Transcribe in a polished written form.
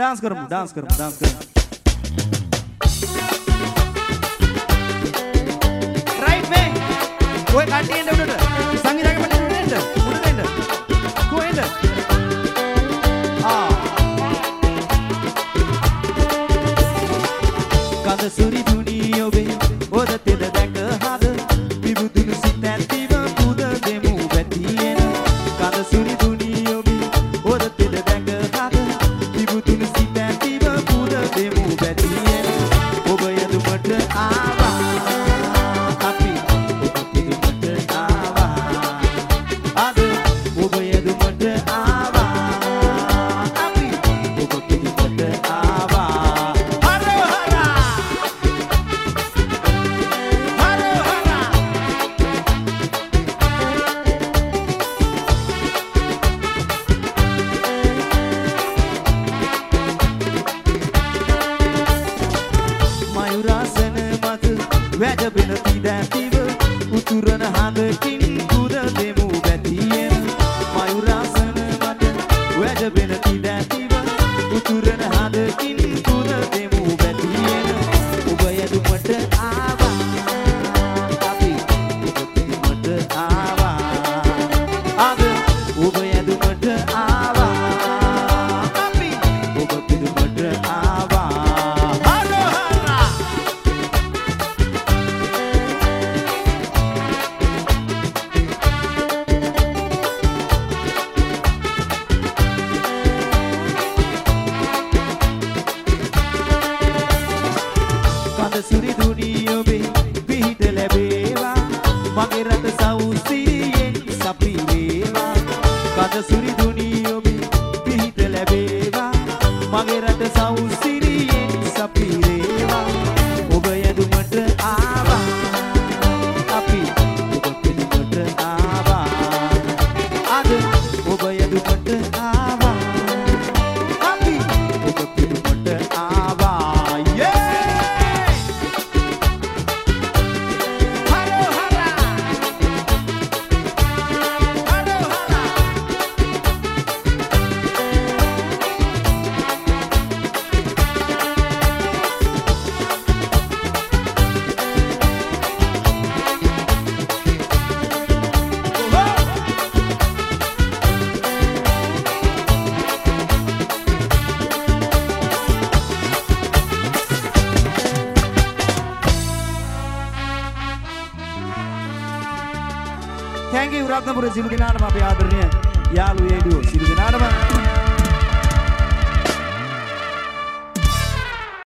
dance करमु dance करमु dance करमु राइट में कोई काटी एंड उड़ संगीत आगे बढ़े उड़ एंड को एंड कांद सूरी दुनिया बे ओद तेद देख हाद विबुदुनु सितन तीव कुद देमु बेतियन कांद सूरी दुनिया बे ओद तेद देख हाद विबुदुनु सितन तीव कुद देमु बेतियन ओबय दुमट आवा happy oबय दुमट आवा आद ओबय दुमट आवा happy ओबय दुमट आवा වැද බින පිදැතිව උතුරන හඳකින් කුද දෙමු බැතියෙන් මයුරාසන මත වැද බින පිදැතිව උතුරන හඳකින් කුද දෙමු බැතියෙන් ඔබ යදුමට ආවා අපි ඔබ යදුමට ආවා අද ඔබ යදුමට ආවා අපි ඔබ යදුමට ආවා සුරි දුනියෝ බේ පිහිට ලැබේවා මගේ රට සෞසිරියෙන් සපි වේවා කඳ සුරි දුනියෝ බේ පිහිට ලැබේවා මගේ රට සෞසිරියෙන් සපි වේවා ඔබ යදුමට ආවා අපි ඔබ යදුමට ආවා අද ඔබ යදුමට ආවා අපි ඔබ යදුමට ආවා Thank you Ratnapura සිළු දෙනාටම අපේ ආදරණීය යාළුවෝ සිළු දෙනාටම